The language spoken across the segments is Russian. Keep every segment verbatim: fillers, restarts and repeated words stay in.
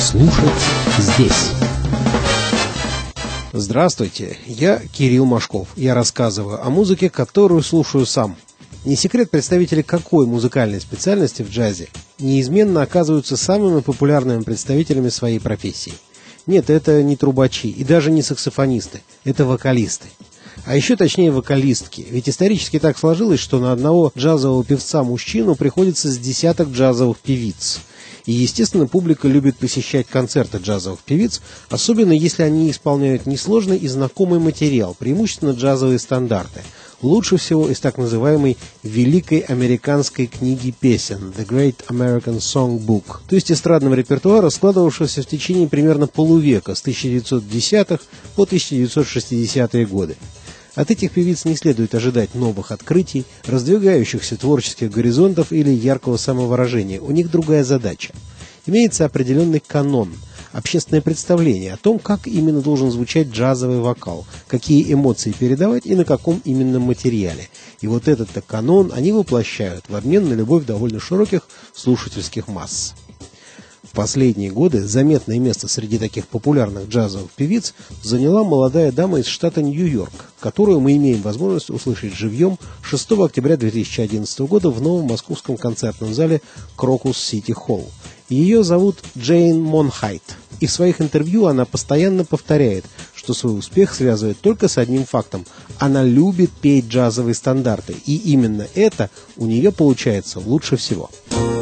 слушать здесь. Здравствуйте, я Кирилл Машков. Я рассказываю о музыке, которую слушаю сам. Не секрет, представители какой музыкальной специальности в джазе неизменно оказываются самыми популярными представителями своей профессии. Нет, это не трубачи и даже не саксофонисты, это вокалисты. А еще точнее вокалистки, ведь исторически так сложилось, что на одного джазового певца-мужчину приходится с десяток джазовых певиц. И, естественно, публика любит посещать концерты джазовых певиц, особенно если они исполняют несложный и знакомый материал, преимущественно джазовые стандарты. Лучше всего из так называемой «Великой американской книги песен» «The Great American Songbook», то есть эстрадного репертуара, складывавшегося в течение примерно полувека, с тысяча девятьсот десятых по тысяча девятьсот шестидесятые годы. От этих певиц не следует ожидать новых открытий, раздвигающихся творческих горизонтов или яркого самовыражения. У них другая задача. Имеется определенный канон, общественное представление о том, как именно должен звучать джазовый вокал, какие эмоции передавать и на каком именно материале. И вот этот-то канон они воплощают в обмен на любовь довольно широких слушательских масс. В последние годы заметное место среди таких популярных джазовых певиц заняла молодая дама из штата Нью-Йорк, которую мы имеем возможность услышать живьем шестого октября две тысячи одиннадцатого года в новом московском концертном зале Крокус Сити Холл. Ее зовут Джейн Монхайт, и в своих интервью она постоянно повторяет, что свой успех связывает только с одним фактом – она любит петь джазовые стандарты, и именно это у нее получается лучше всего.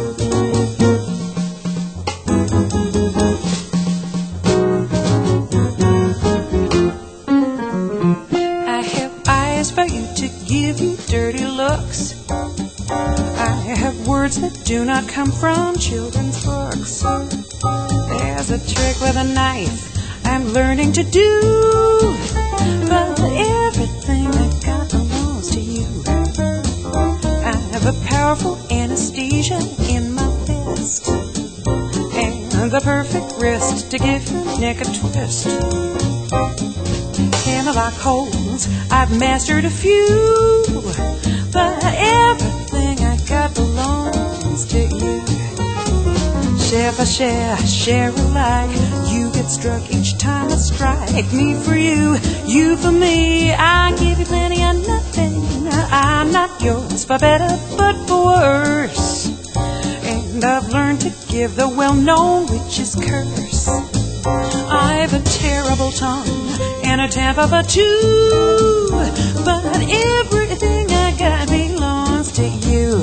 That do not come from children's books. There's a trick with a knife I'm learning to do, but everything I got belongs to you. I have a powerful anesthesia in my fist and the perfect wrist to give your neck a twist. Hammerlock holds, I've mastered a few, but everything I got belongs to you. Share for share, share alike. You get struck each time I strike. Me for you, you for me. I give you plenty of nothing. I'm not yours for better but for worse. And I've learned to give the well-known witch's curse. I've a terrible tongue and a temper for two, but everything I got belongs to you.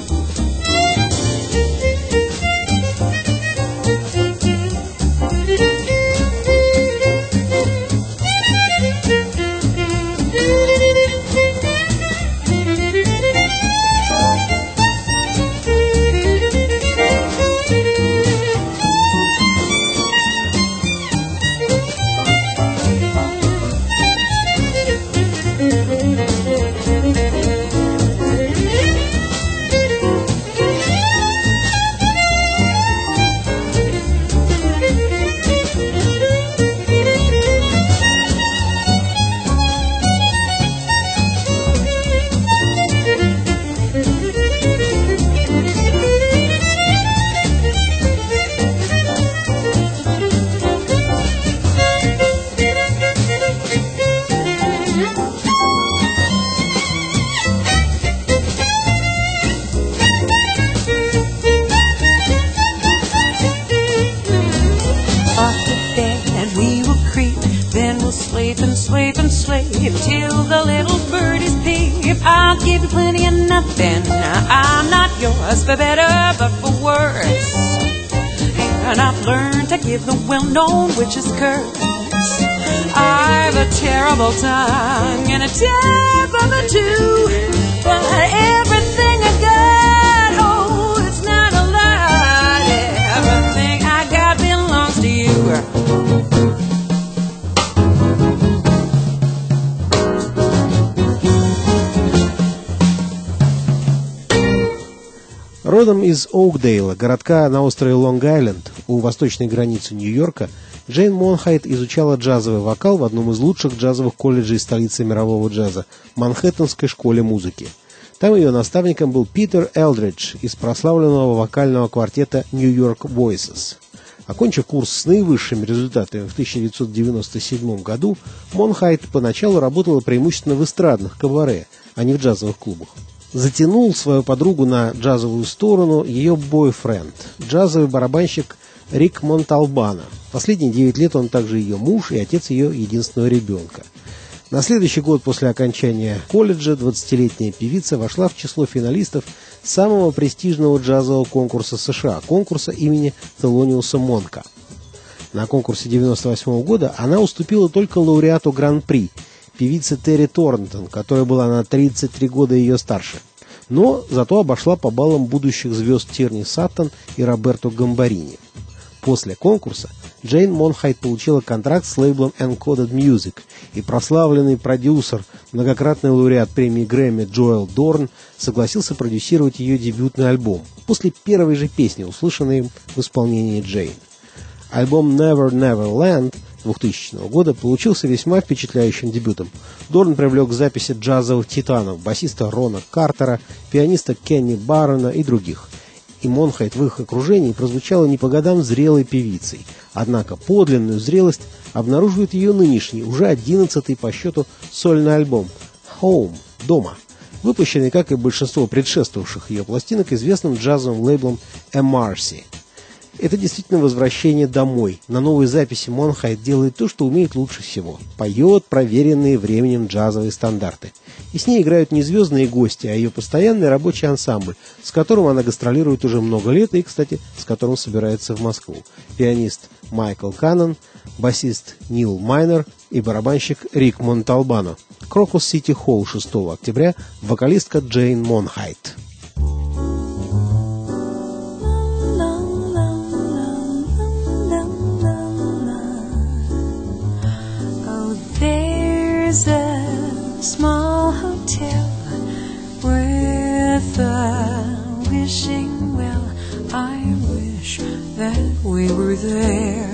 Till the little birdies peep, I'll give you plenty of nothing. I'm not yours for better but for worse. And I've learned to give the well-known witch's curse. I've a terrible tongue and a temper for two, but everything I got, oh, it's not a lie. Everything I got belongs to you. Родом из Оукдейла, городка на острове Лонг-Айленд, у восточной границы Нью-Йорка, Джейн Монхайт изучала джазовый вокал в одном из лучших джазовых колледжей столицы мирового джаза – Манхэттенской школе музыки. Там ее наставником был Питер Элдридж из прославленного вокального квартета New York Voices. Окончив курс с наивысшими результатами в тысяча девятьсот девяносто седьмом году, Монхайт поначалу работала преимущественно в эстрадных кабаре, а не в джазовых клубах. Затянул свою подругу на джазовую сторону ее бойфренд, джазовый барабанщик Рик Монталбано. Последние девять лет он также ее муж и отец ее единственного ребенка. На следующий год после окончания колледжа двадцатилетняя певица вошла в число финалистов самого престижного джазового конкурса США, конкурса имени Телониуса Монка. На конкурсе девяносто восьмого года она уступила только лауреату Гран-при, певице Терри Торнтон, которая была на тридцать три года ее старше. Но зато обошла по баллам будущих звезд Тирни Саттон и Роберто Гамбарини. После конкурса Джейн Монхайт получила контракт с лейблом Encoded Music, и прославленный продюсер, многократный лауреат премии Грэмми Джоэл Дорн согласился продюсировать ее дебютный альбом после первой же песни, услышанной им в исполнении Джейн. Альбом Never Never Land двухтысячного года получился весьма впечатляющим дебютом. Дорн привлек к записи джазовых титанов, басиста Рона Картера, пианиста Кенни Баррона и других. И Монхайт в их окружении прозвучала не по годам зрелой певицей. Однако подлинную зрелость обнаруживает ее нынешний, уже одиннадцатый по счету сольный альбом «Home» – «Дома», выпущенный, как и большинство предшествовавших ее пластинок, известным джазовым лейблом эм ар си. Это действительно возвращение домой. На новой записи Монхайт делает то, что умеет лучше всего. Поет проверенные временем джазовые стандарты. И с ней играют не звездные гости, а ее постоянный рабочий ансамбль, с которым она гастролирует уже много лет и, кстати, с которым собирается в Москву. Пианист Майкл Каннон, басист Нил Майнер и барабанщик Рик Монталбано. Крокус Сити Холл шестого октября, вокалистка Джейн Монхайт. There's a small hotel with a wishing well. I wish that we were there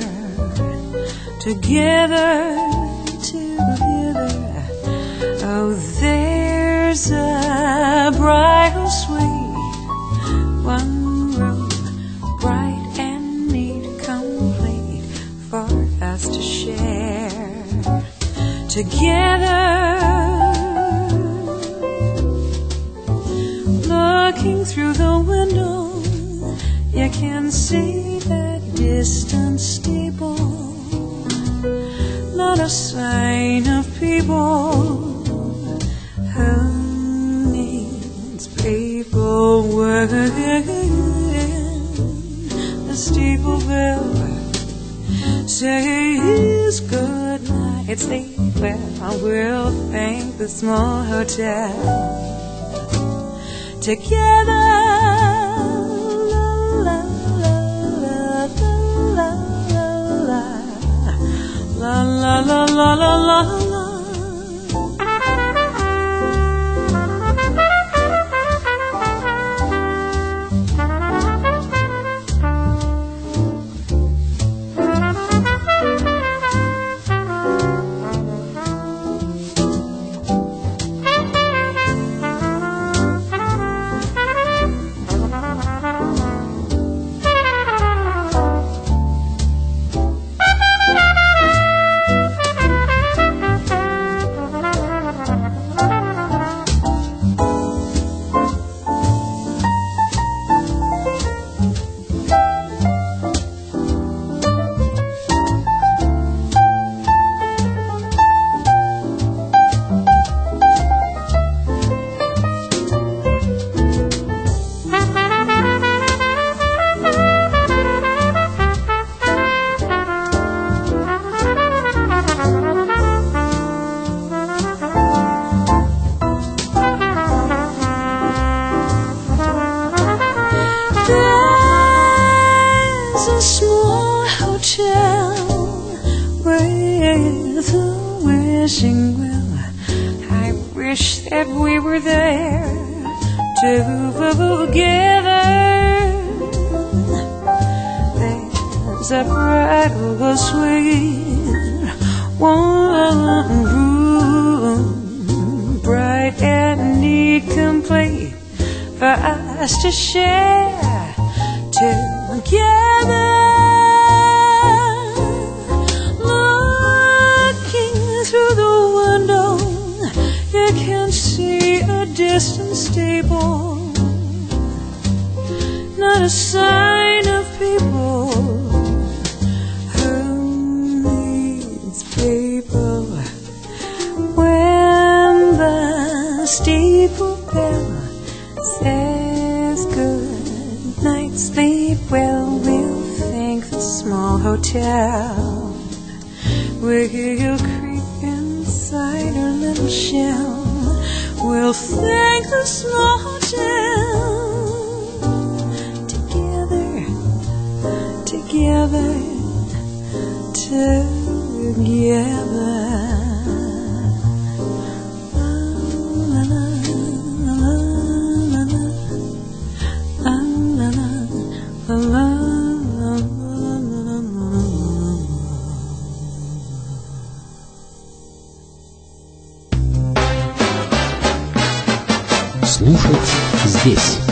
together, together. Oh, there's a bridal suite, one room, bright and neat, complete for us to share. Together, looking through the window, you can see that distant steeple. Not a sign of people. Who needs paperwork? The steeple bell says good night. Sleep well. I will thank the small hotel. Together, la la la la la la la la la la la. wishing well. I wish that we were there together. There's a bridal suite, one room, bright and neat, complete for us to share together. distant steeple, not a sign of people. Who needs people when the steeple bell says good night, sleep well? We'll thank the small hotel where you'll creep inside her little shell. We'll thank the small hotel. Together, together, together. La, la, la, la, la, la, la, la, la, la. Слушать здесь.